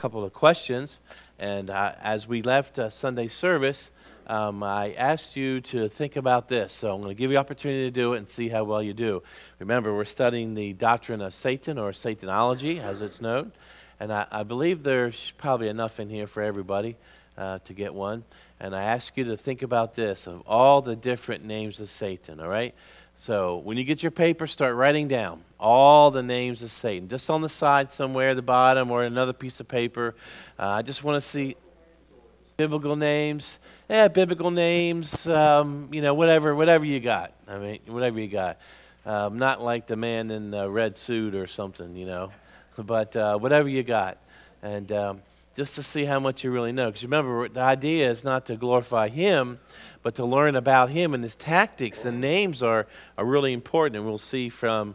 couple of questions. And as we left Sunday service, I asked you to think about this. So I'm going to give you the opportunity to do it and see how well you do. Remember, we're studying the doctrine of Satan, or Satanology, as it's known. And I believe there's probably enough in here for everybody to get one. And I ask you to think about this, of all the different names of Satan, all right? So when you get your paper, start writing down all the names of Satan. Just on the side somewhere at the bottom or another piece of paper. I just want to see biblical names. Yeah, biblical names, whatever you got. I mean, whatever you got. Not like the man in the red suit or something, but whatever you got. And just to see how much you really know. Because remember, the idea is not to glorify him, but to learn about him and his tactics. And names are really important, and we'll see from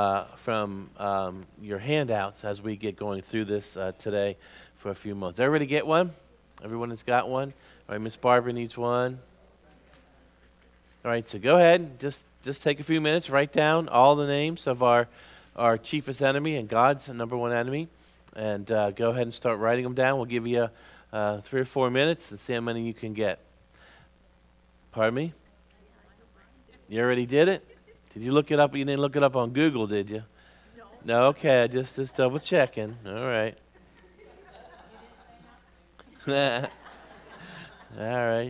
your handouts as we get going through this today for a few months. Everybody get one? Everyone has got one? All right, Miss Barbara needs one. All right, so go ahead. Just take a few minutes, write down all the names of our chiefest enemy and God's number one enemy. And go ahead and start writing them down. We'll give you 3 or 4 minutes and see how many you can get. Pardon me? You already did it? Did you look it up? You didn't look it up on Google, did you? No. Okay, just double checking. All right. All right.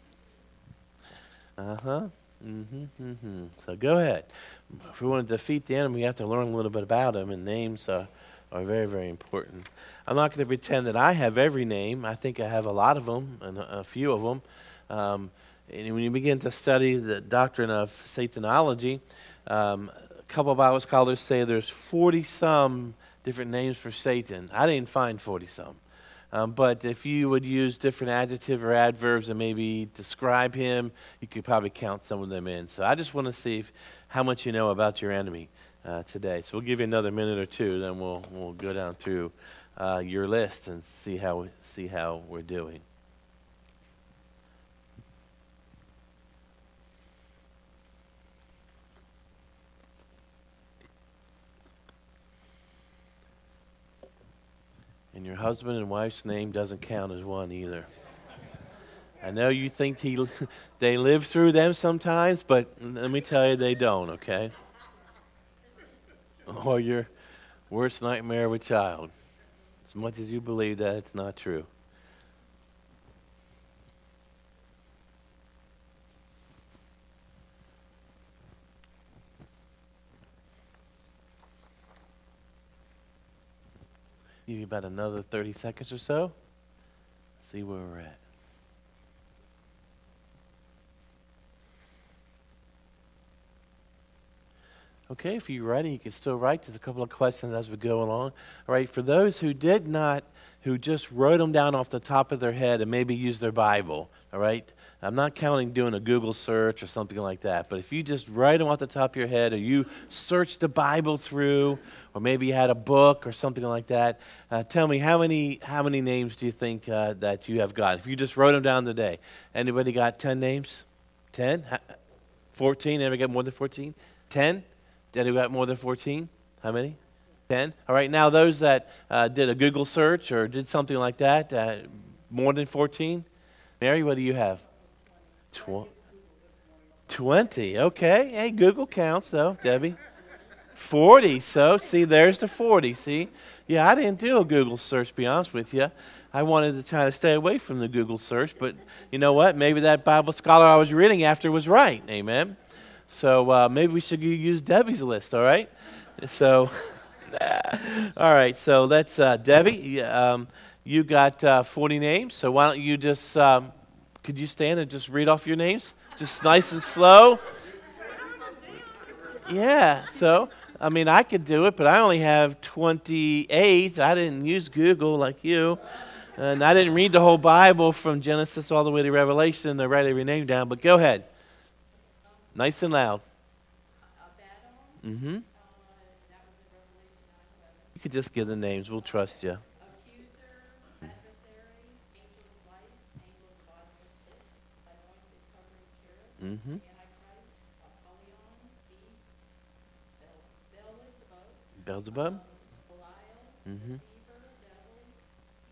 So go ahead. If we want to defeat the enemy, we have to learn a little bit about him, and names are very, very important. I'm not going to pretend that I have every name. I think I have a lot of them, and a few of them. And when you begin to study the doctrine of Satanology, a couple of Bible scholars say there's 40-some different names for Satan. I didn't find 40-some. But if you would use different adjectives or adverbs and maybe describe him, you could probably count some of them in. So I just want to see how much you know about your enemy today. So we'll give you another minute or two, then we'll go down through your list and see how we're doing. And your husband and wife's name doesn't count as one either. I know you think they live through them sometimes, but let me tell you, they don't, okay? Or your worst nightmare of a child. As much as you believe that, it's not true. Give you about another 30 seconds or so. See where we're at. Okay, if you're ready, you can still write. There's a couple of questions as we go along. All right, for those who who just wrote them down off the top of their head and maybe used their Bible, all right? I'm not counting doing a Google search or something like that, but if you just write them off the top of your head, or you searched the Bible through, or maybe you had a book or something like that, tell me how many names do you think that you have got? If you just wrote them down today, anybody got 10 names? 10? 14? Anybody got more than 14? 10? Did anybody got more than 14? How many? 10? All right, now those that did a Google search or did something like that, more than 14? Mary, what do you have? 20. Okay. Hey, Google counts, though, Debbie. 40. So, see, there's the 40. See? Yeah, I didn't do a Google search, to be honest with you. I wanted to try to stay away from the Google search, but you know what? Maybe that Bible scholar I was reading after was right. Amen. So maybe we should use Debbie's list, all right? So, all right, so let's, Debbie, you got 40 names, so why don't you just, could you stand and just read off your names? Just nice and slow? Yeah, so, I mean, I could do it, but I only have 28. I didn't use Google like you. And I didn't read the whole Bible from Genesis all the way to Revelation to write every name down, but go ahead. Nice and loud. Mm-hmm. You could just give the names. We'll trust you. Mm-hmm. Beelzebub? Mm-hmm.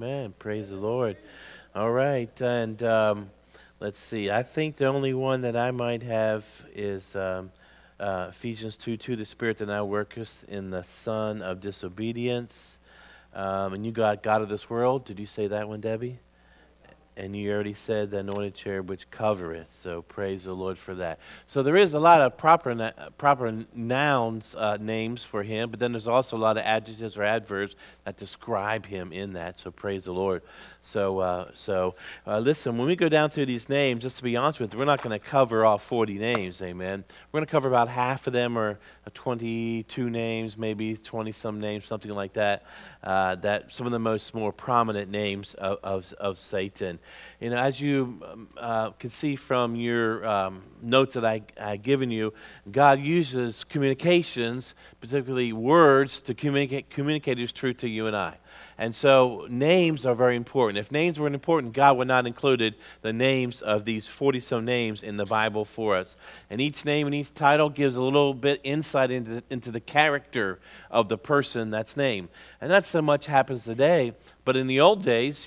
Amen. Praise the Lord. All right. And let's see. I think the only one that I might have is Ephesians 2:2. The Spirit that now worketh in the son of disobedience. And you got God of this world. Did you say that one, Debbie? And you already said the anointed cherub which covereth. So praise the Lord for that. So there is a lot of proper nouns, names for him, but then there's also a lot of adjectives or adverbs that describe him in that. So praise the Lord. So listen, when we go down through these names, just to be honest with you, we're not going to cover all 40 names, amen. We're going to cover about half of them, or 22 names, maybe 20-some names, something like that. That some of the more prominent names of Satan. You know, as you can see from your notes that I've given you, God uses communications, particularly words, to communicate His truth to you and I. And so names are very important. If names weren't important, God would not included the names of these 40-some names in the Bible for us. And each name and each title gives a little bit insight into the character of the person that's named. And not so much happens today, but in the old days,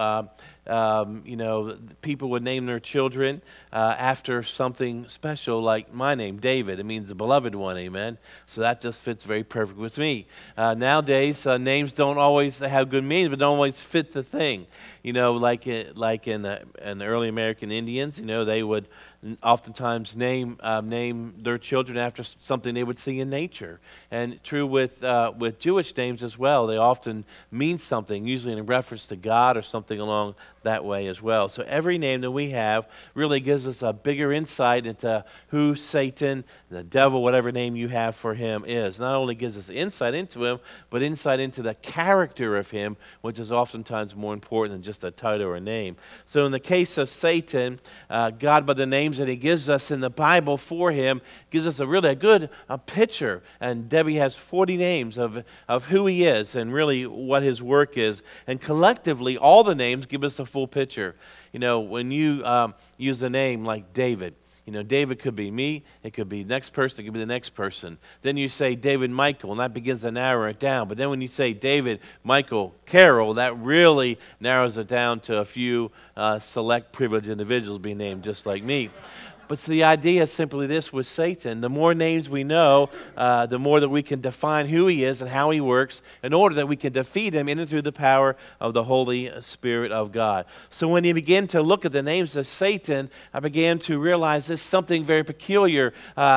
people would name their children after something special, like my name, David. It means the beloved one, amen. So that just fits very perfect with me. Nowadays, names don't always have good meanings, but don't always fit the thing. You know, like in the early American Indians, they would oftentimes name their children after something they would see in nature. And true with Jewish names as well. They often mean something, usually in reference to God or something along that way as well. So every name that we have really gives us a bigger insight into who Satan, the devil, whatever name you have for him is. Not only gives us insight into him, but insight into the character of him, which is oftentimes more important than just a title or a name. So in the case of Satan, God, by the names that he gives us in the Bible for him, gives us a good picture. And Debbie has 40 names of who he is and really what his work is. And collectively, all the names give us a full picture. When you use a name like David, David could be me, it could be next person, it could be the next person. Then you say David Michael, and that begins to narrow it down. But then when you say David Michael Carroll, that really narrows it down to a few select privileged individuals being named just like me. But the idea is simply this with Satan. The more names we know, the more that we can define who he is and how he works in order that we can defeat him in and through the power of the Holy Spirit of God. So when you begin to look at the names of Satan, I began to realize this something very peculiar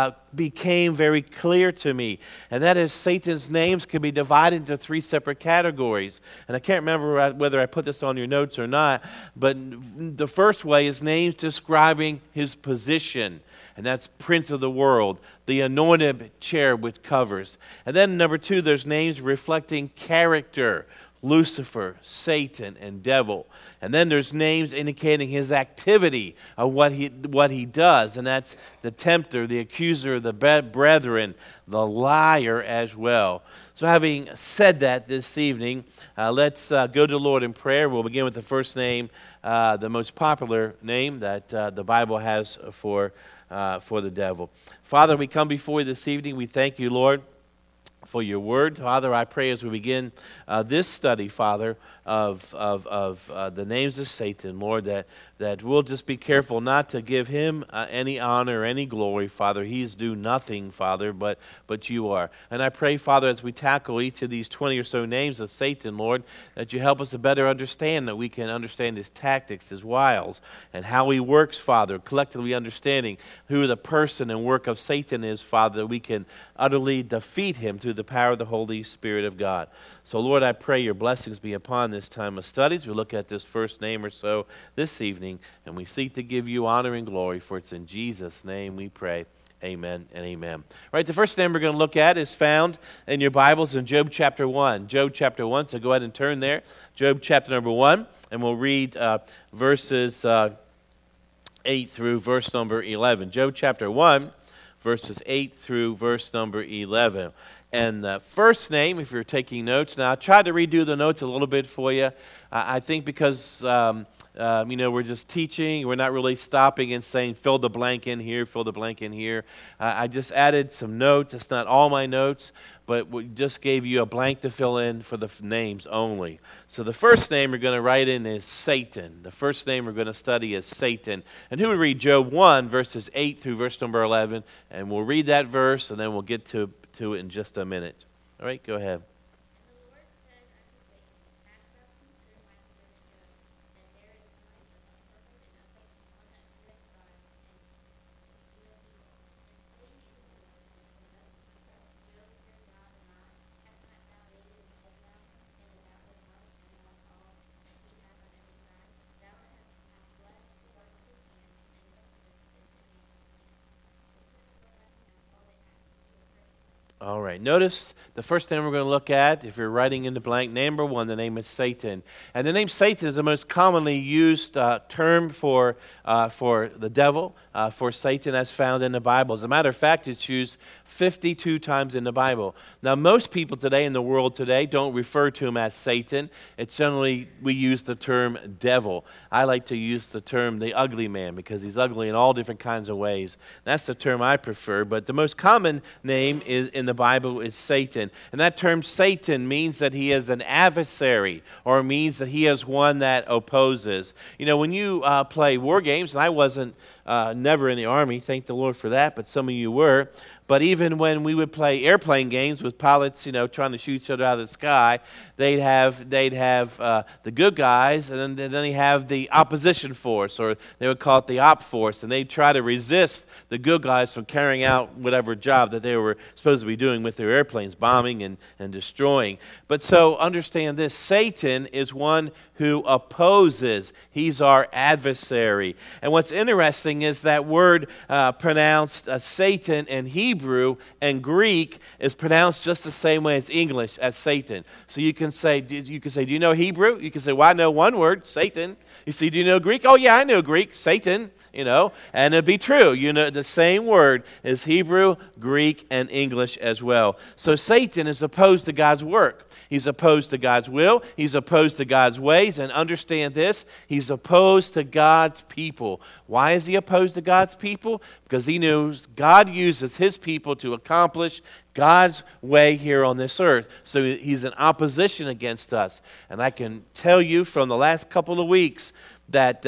became very clear to me. And that is Satan's names can be divided into 3 separate categories. And I can't remember whether I put this on your notes or not, but the first way is names describing his position. And that's Prince of the World, the anointed cherub which covers. And then number 2, there's names reflecting character. Lucifer, Satan, and devil. And then there's names indicating his activity of what he does, and that's the tempter, the accuser, the brethren, the liar as well. So having said that this evening, let's go to the Lord in prayer. We'll begin with the first name, the most popular name that the Bible has for the devil. Father, we come before you this evening. We thank you, Lord, for your word. Father, I pray as we begin this study, Father, of the names of Satan, Lord, that we'll just be careful not to give him any honor or any glory, Father. He's due nothing, Father, but you are. And I pray, Father, as we tackle each of these 20 or so names of Satan, Lord, that you help us to better understand, that we can understand his tactics, his wiles, and how he works, Father, collectively understanding who the person and work of Satan is, Father, that we can utterly defeat him through the power of the Holy Spirit of God. So, Lord, I pray your blessings be upon this time of studies. We look at this first name or so this evening, and we seek to give you honor and glory, for it's in Jesus' name we pray. Amen and amen. All right, the first name we're going to look at is found in your Bibles in Job chapter 1. Job chapter 1, so go ahead and turn there. Job chapter number 1, and we'll read verses 8 through verse number 11. Job chapter 1, verses 8 through verse number 11. And the first name, if you're taking notes, now I tried to redo the notes a little bit for you. I think because We're just teaching. We're not really stopping and saying, fill the blank in here, fill the blank in here. I just added some notes. It's not all my notes, but we just gave you a blank to fill in for the names only. So the first name we're going to write in is Satan. The first name we're going to study is Satan. And who would read Job 1, verses 8 through verse number 11? And we'll read that verse, and then we'll get to it in just a minute. All right, go ahead. All right. Notice the first name we're going to look at, if you're writing in the blank, number 1, the name is Satan. And the name Satan is the most commonly used term for the devil, for Satan as found in the Bible. As a matter of fact, it's used 52 times in the Bible. Now, most people today in the world today don't refer to him as Satan. It's generally, we use the term devil. I like to use the term the ugly man because he's ugly in all different kinds of ways. That's the term I prefer. But the most common name is in the Bible is Satan. And that term Satan means that he is an adversary, or means that he is one that opposes. You know, when you play war games, and I wasn't never in the Army, thank the Lord for that, but some of you were. But even when we would play airplane games with pilots, trying to shoot each other out of the sky, they'd have the good guys, and then they have the opposition force, or they would call it the op force, and they'd try to resist the good guys from carrying out whatever job that they were supposed to be doing with their airplanes, bombing and destroying. But so understand this, Satan is one who opposes. He's our adversary. And what's interesting is that word pronounced Satan in Hebrew and Greek is pronounced just the same way as English, as Satan. So you can say, do you know Hebrew? You can say, well, I know one word, Satan. You see, do you know Greek? Oh, yeah, I know Greek, Satan. And it'd be true. The same word is Hebrew, Greek, and English as well. So Satan is opposed to God's work. He's opposed to God's will. He's opposed to God's ways. And understand this, he's opposed to God's people. Why is he opposed to God's people? Because he knows God uses his people to accomplish God's way here on this earth. So he's in opposition against us. And I can tell you from the last couple of weeks that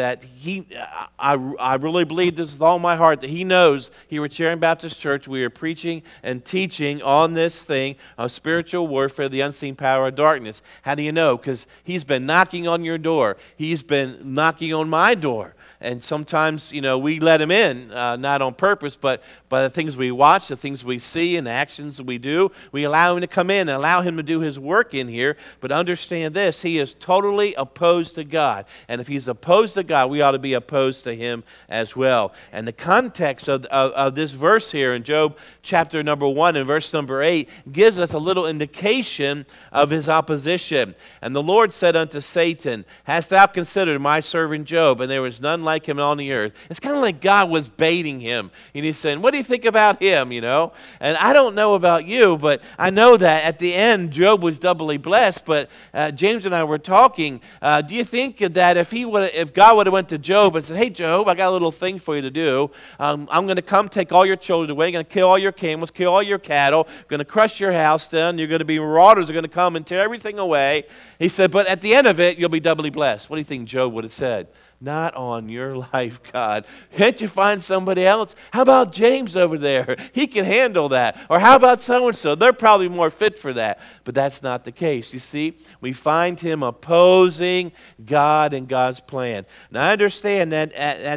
I really believe this with all my heart, that he knows here at Sharon Baptist Church we are preaching and teaching on this thing of spiritual warfare, the unseen power of darkness. How do you know? Because he's been knocking on your door. He's been knocking on my door. And sometimes, we let him in, not on purpose, but by the things we watch, the things we see, and the actions that we do. We allow him to come in and allow him to do his work in here. But understand this, he is totally opposed to God. And if he's opposed to God, we ought to be opposed to him as well. And the context of this verse here in Job chapter number 1 and verse number 8 gives us a little indication of his opposition. And the Lord said unto Satan, hast thou considered my servant Job? And there was none like him on the earth. It's kind of like God was baiting him. And he's saying, what do you think about him, And I don't know about you, but I know that at the end, Job was doubly blessed. But James and I were talking, do you think that if God would have went to Job and said, hey, Job, I got a little thing for you to do. I'm going to come take all your children away. I'm going to kill all your camels, kill all your cattle. I'm going to crush your house down. You're going to be marauders are going to come and tear everything away. He said, but at the end of it, you'll be doubly blessed. What do you think Job would have said? Not on your life, God. Can't you find somebody else? How about James over there? He can handle that. Or how about so-and-so? They're probably more fit for that. But that's not the case. You see, we find him opposing God and God's plan. Now, I understand that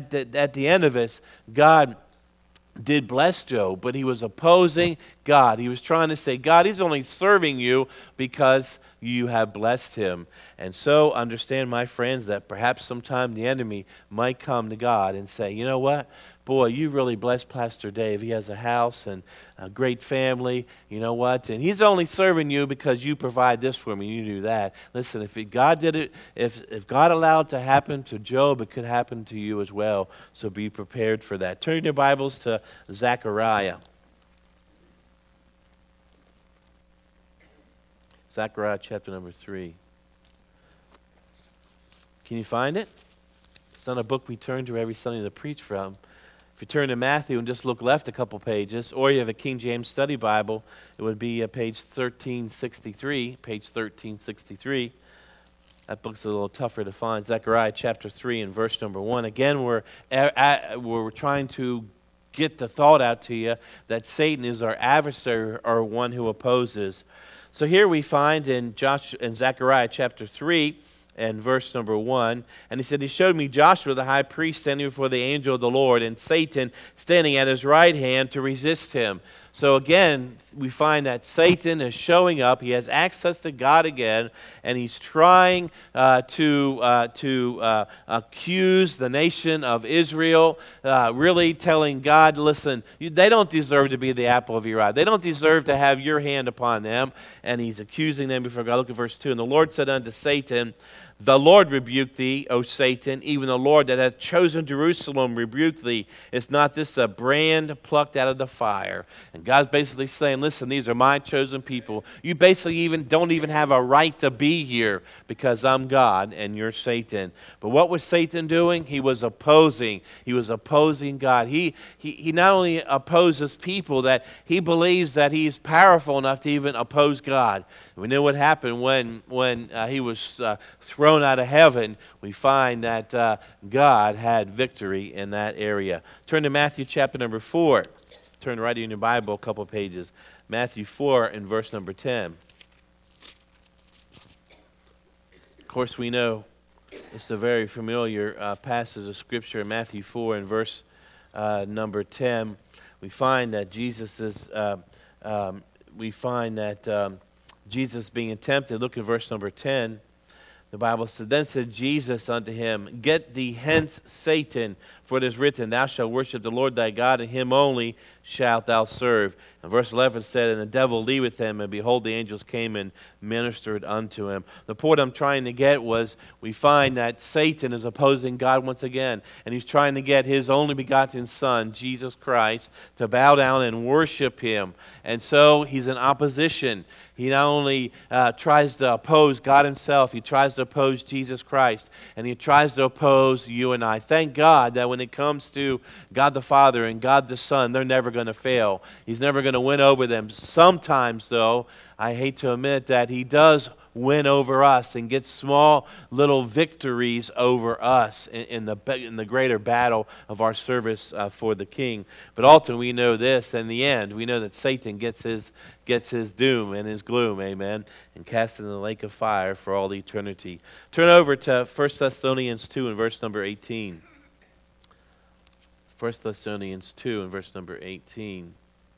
at the end of this, God did bless Job, but he was opposing God. He was trying to say, God, he's only serving you because you have blessed him. And so understand, my friends, that perhaps sometime the enemy might come to God and say, you know what? Boy, you really blessed Pastor Dave. He has a house and a great family. You know what? And he's only serving you because you provide this for him and you do that. Listen, if God did it, if God allowed it to happen to Job, it could happen to you as well. So be prepared for that. Turn your Bibles to Zechariah. Zechariah chapter number 3. Can you find it? not a book we turn to every Sunday to preach from. If you turn to Matthew and just look left a couple pages, or you have a King James Study Bible, it would be page 1363, page 1363. That book's a little tougher to find. Zechariah chapter 3 and verse number 1. Again, we're trying to get the thought out to you that Satan is our adversary, or one who opposes. So here we find in Zechariah chapter 3, and verse number 1. And he said, he showed me Joshua the high priest standing before the angel of the Lord, and Satan standing at his right hand to resist him. So again, we find that Satan is showing up. He has access to God again, and he's trying to accuse the nation of Israel, really telling God, listen, they don't deserve to be the apple of your eye. They don't deserve to have your hand upon them. And he's accusing them before God. Look at verse 2. And the Lord said unto Satan, the Lord rebuke thee, O Satan, even the Lord that hath chosen Jerusalem rebuke thee. Is not this a brand plucked out of the fire? And God's basically saying, listen, these are my chosen people. You basically don't even have a right to be here because I'm God and you're Satan. But what was Satan doing? He was opposing. He was opposing God. He not only opposes people, that he believes that he's powerful enough to even oppose God. We know what happened when he was thrown out of heaven. We find that God had victory in that area. Turn to Matthew chapter number 4. Turn right in your Bible a couple pages. Matthew 4 and verse number 10. Of course, we know it's a very familiar passage of Scripture in Matthew 4 and verse number 10. We find that Jesus being tempted. Look at verse number 10. The Bible said, then said Jesus unto him, get thee hence, Satan, for it is written, thou shalt worship the Lord thy God, and him only shalt thou serve. And verse 11 said, and the devil leaveth him, and behold, the angels came and ministered unto him. The point I'm trying to get was, we find that Satan is opposing God once again, and he's trying to get his only begotten Son, Jesus Christ, to bow down and worship him. And so he's in opposition. He not only tries to oppose God himself, he tries to oppose Jesus Christ, and he tries to oppose you and I. Thank God that when it comes to God the Father and God the Son, they're never going to fail. He's never going to win over them. Sometimes, though, I hate to admit that he does win over us and get small little victories over us in the greater battle of our service for the King. But ultimately, we know this. In the end, we know that Satan gets his doom and his gloom, amen, and cast into the lake of fire for all eternity. Turn over to 1 Thessalonians 2 and verse number 18. 1 Thessalonians 2 and verse number 18.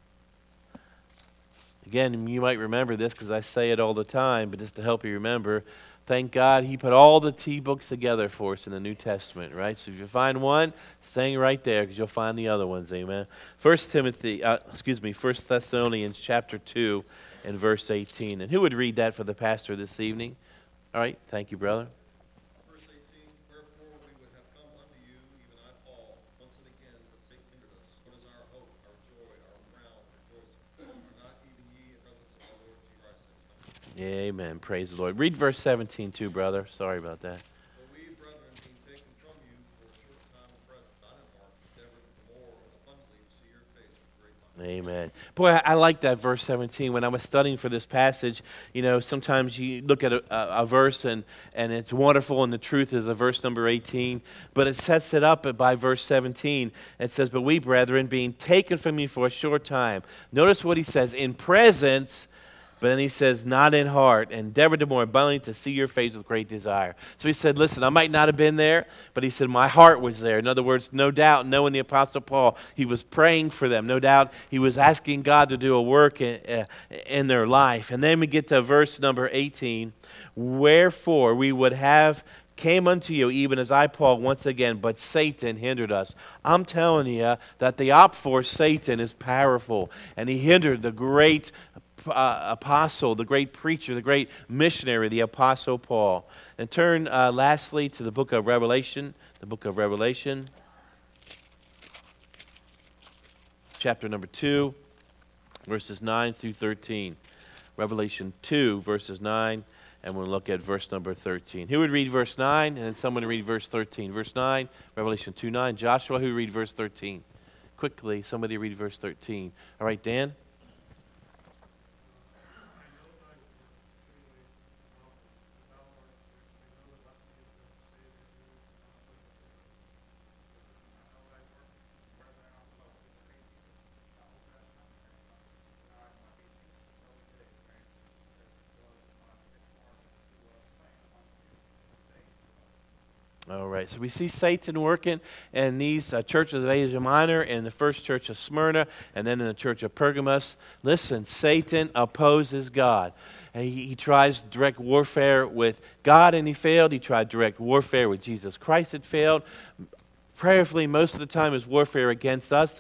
Again, you might remember this because I say it all the time, but just to help you remember, thank God he put all the T books together for us in the New Testament, right? So if you find one, stay right there because you'll find the other ones, amen. 1 Thessalonians chapter 2 and verse 18. And who would read that for the pastor this evening? All right, thank you, brother. Verse 18, wherefore we would have come unto you, even I, Paul, once and again, but Satan hindered us. What is our hope, our joy, our crown, rejoicing? Are not even ye in presence of our Lord Jesus Christ since coming? Amen. Praise the Lord. Read verse 17 too, brother. Sorry about that. But we, brethren, being taken from you for a short time of presence, not in heart, endeavor the more abundantly to see your face with great longing. Amen. Boy, I like that verse 17. When I was studying for this passage, sometimes you look at a verse and it's wonderful, and the truth is a verse number 18, but it sets it up by verse 17. It says, but we, brethren, being taken from you for a short time. Notice what he says, in presence. But then he says, not in heart, endeavor to more abundantly to see your face with great desire. So he said, listen, I might not have been there, but he said, my heart was there. In other words, no doubt, knowing the Apostle Paul, he was praying for them. No doubt, he was asking God to do a work in their life. And then we get to verse number 18. Wherefore we would have came unto you, even as I, Paul, once again, but Satan hindered us. I'm telling you that the op for Satan is powerful, and he hindered the great apostle, the great preacher, the great missionary, the Apostle Paul. And turn lastly to the book of Revelation, chapter number 2, verses 9 through 13. Revelation 2, verses 9 and we'll look at verse number 13. Who would read verse 9, and then someone read verse 13? Verse 9, Revelation 2:9. Joshua, who would read verse 13? Quickly, somebody read verse 13. All right, Dan? All right, so we see Satan working in these churches of Asia Minor, in the first church of Smyrna, and then in the church of Pergamos. Listen, Satan opposes God. And he tries direct warfare with God, and he failed. He tried direct warfare with Jesus Christ. It failed. Prayerfully, most of the time, his warfare against us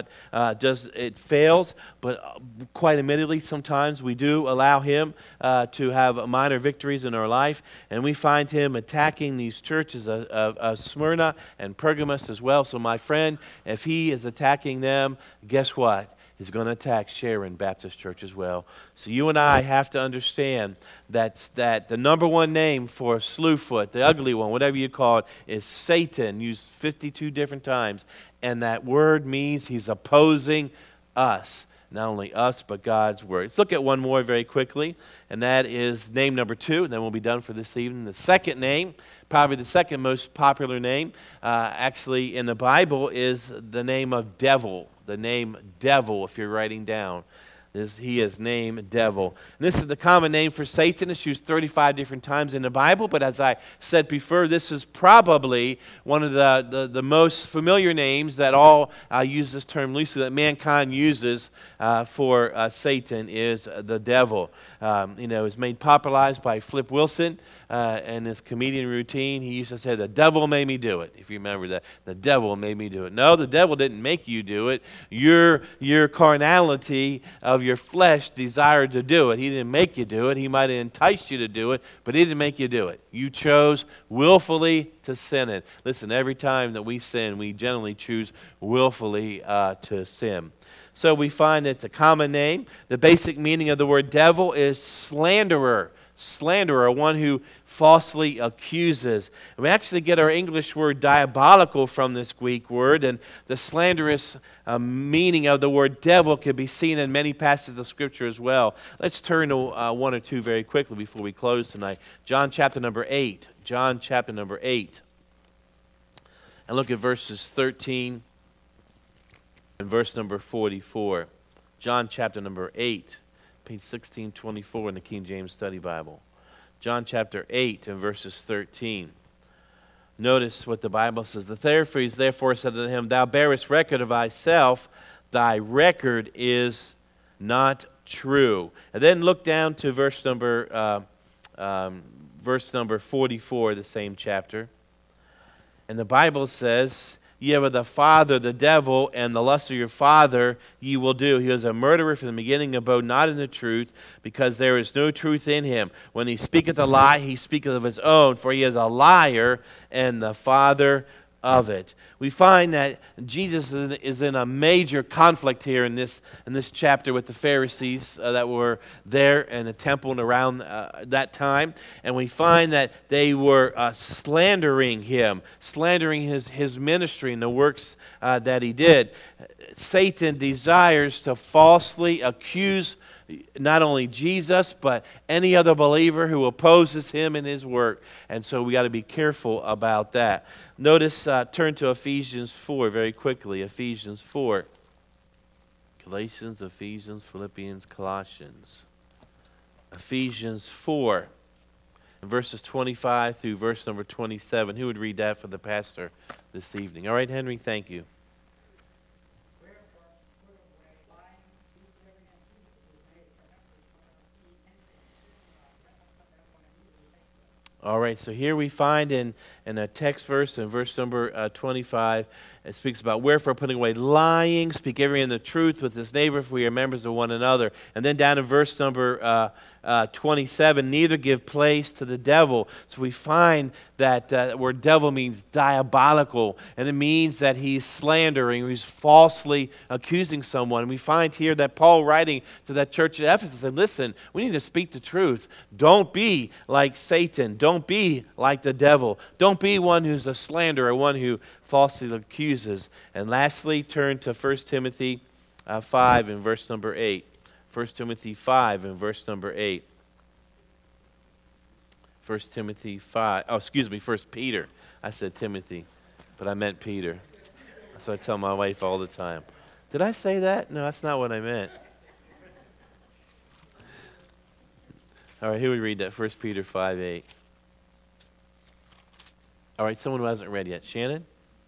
it fails, but quite admittedly, sometimes we do allow him to have minor victories in our life, and we find him attacking these churches of Smyrna and Pergamos as well. So, my friend, if he is attacking them, guess what? He's going to attack Sharon Baptist Church as well. So you and I have to understand that the number one name for Slewfoot, the ugly one, whatever you call it, is Satan, used 52 different times. And that word means he's opposing us. Not only us, but God's word. Let's look at one more very quickly, and that is name number 2, and then we'll be done for this evening. The second name, probably the second most popular name, actually in the Bible, is the name of devil. The name devil, if you're writing down. He is named devil. And this is the common name for Satan. It's used 35 different times in the Bible, but as I said before, this is probably one of the most familiar names that all use this term loosely, that mankind uses for Satan, is the devil. It's made popularized by Flip Wilson in his comedian routine. He used to say, "The devil made me do it," if you remember that. The devil made me do it. No, the devil didn't make you do it. Your carnality of your flesh desired to do it. He didn't make you do it. He might have enticed you to do it, but he didn't make you do it. You chose willfully to sin it. Listen, every time that we sin, we generally choose willfully to sin. So we find it's a common name. The basic meaning of the word devil is slanderer. Slanderer, one who falsely accuses. And we actually get our English word diabolical from this Greek word, and the slanderous meaning of the word devil can be seen in many passages of Scripture as well. Let's turn to one or two very quickly before we close tonight. John chapter number 8. John chapter number 8. And look at verses 13 and verse number 44. John chapter number 8. Page 1624 in the King James Study Bible. John chapter 8 and verses 13. Notice what the Bible says. The Pharisees therefore said to him, "Thou bearest record of thyself, thy record is not true." And then look down to verse number 44, the same chapter. And the Bible says, "Ye have of the father the devil, and the lust of your father ye will do. He was a murderer from the beginning, abode not in the truth, because there is no truth in him. When he speaketh a lie, he speaketh of his own, for he is a liar and the father of it." We find that Jesus is in a major conflict here in this chapter with the Pharisees that were there in the temple and around that time. And we find that they were slandering him, slandering his ministry and the works that he did. Satan desires to falsely accuse not only Jesus, but any other believer who opposes him in his work. And so we got to be careful about that. Notice, turn to Ephesians 4 very quickly. Ephesians 4. Galatians, Ephesians, Philippians, Colossians. Ephesians 4, verses 25 through verse number 27. Who would read that for the pastor this evening? All right, Henry, thank you. All right, so here we find in a text verse, in verse number 25, it speaks about, wherefore putting away lying, speak every in the truth with his neighbor, for we are members of one another. And then down in verse number 27, neither give place to the devil. So we find that word devil means diabolical, and it means that he's slandering, he's falsely accusing someone. And we find here that Paul writing to that church at Ephesus said, listen, we need to speak the truth. Don't be like Satan. Don't be like the devil. Don't be one who's a slanderer, one who falsely accuses. And lastly, turn to 1 Timothy 5 in verse number 8. 1 Timothy 5 in verse number 8. 1 Timothy 5. Oh, excuse me, 1 Peter. I said Timothy, but I meant Peter. So I tell my wife all the time. Did I say that? No, that's not what I meant. All right, here we read that, 1 Peter 5, 8. All right, someone who hasn't read yet. Shannon?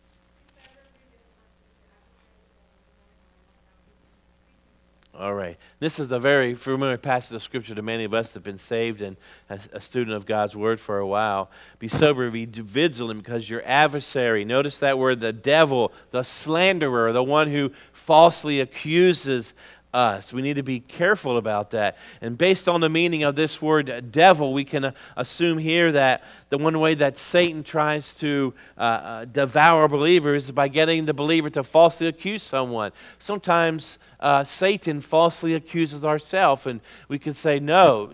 All right. This is a very familiar passage of Scripture to many of us that have been saved and a student of God's Word for a while. Be sober, be vigilant, because your adversary, notice that word, the devil, the slanderer, the one who falsely accuses us. We need to be careful about that. And based on the meaning of this word devil, we can assume here that the one way that Satan tries to devour believers is by getting the believer to falsely accuse someone. Sometimes Satan falsely accuses ourselves, and we can say, no,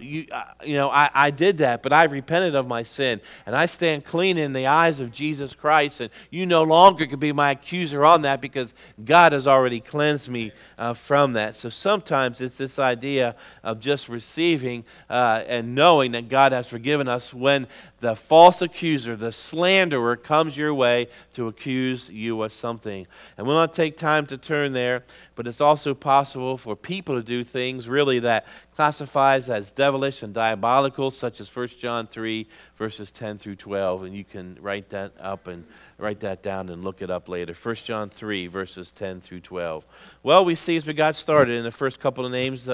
I did that, but I've repented of my sin, and I stand clean in the eyes of Jesus Christ, and you no longer can be my accuser on that because God has already cleansed me from that. So sometimes it's this idea of just receiving and knowing that God has forgiven us when the false accuser, the slanderer, comes your way to accuse you of something. And we'll not take time to turn there, but it's also possible for people to do things really that classifies as devilish and diabolical, such as 1 John 3, verses 10 through 12. And you can write that up and write that down and look it up later. 1 John 3, verses 10 through 12. Well, we see as we got started in the first couple of names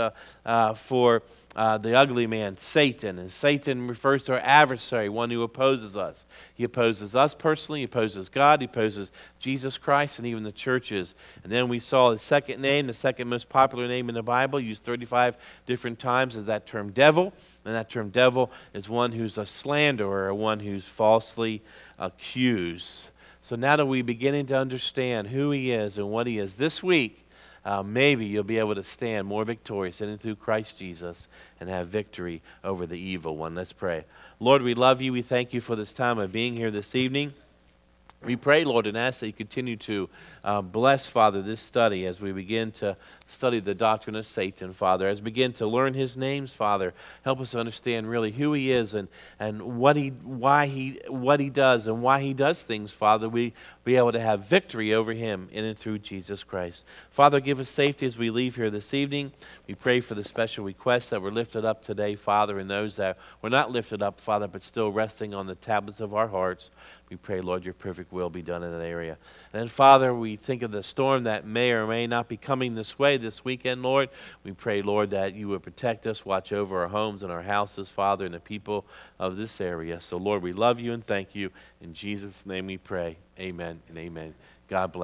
for the ugly man, Satan. And Satan refers to our adversary, one who opposes us. He opposes us personally, he opposes God, he opposes Jesus Christ, and even the churches. And then we saw the second name, the second most popular name in the Bible, used 35 different times, is that term devil. And that term devil is one who's a slanderer, one who's falsely accused. So now that we're beginning to understand who he is and what he is, this week, maybe you'll be able to stand more victorious in and through Christ Jesus and have victory over the evil one. Let's pray. Lord, we love you. We thank you for this time of being here this evening. We pray, Lord, and ask that you continue to bless, Father, this study as we begin to study the doctrine of Satan, Father. As we begin to learn his names, Father, help us to understand really who he is and what he does and why he does things, Father. We be able to have victory over him in and through Jesus Christ. Father, give us safety as we leave here this evening. We pray for the special requests that were lifted up today, Father, and those that were not lifted up, Father, but still resting on the tablets of our hearts. We pray, Lord, your perfect will be done in that area. And then, Father, we think of the storm that may or may not be coming this way this weekend, Lord. We pray, Lord, that you would protect us, watch over our homes and our houses, Father, and the people of this area. So, Lord, we love you and thank you. In Jesus' name we pray. Amen and amen. God bless.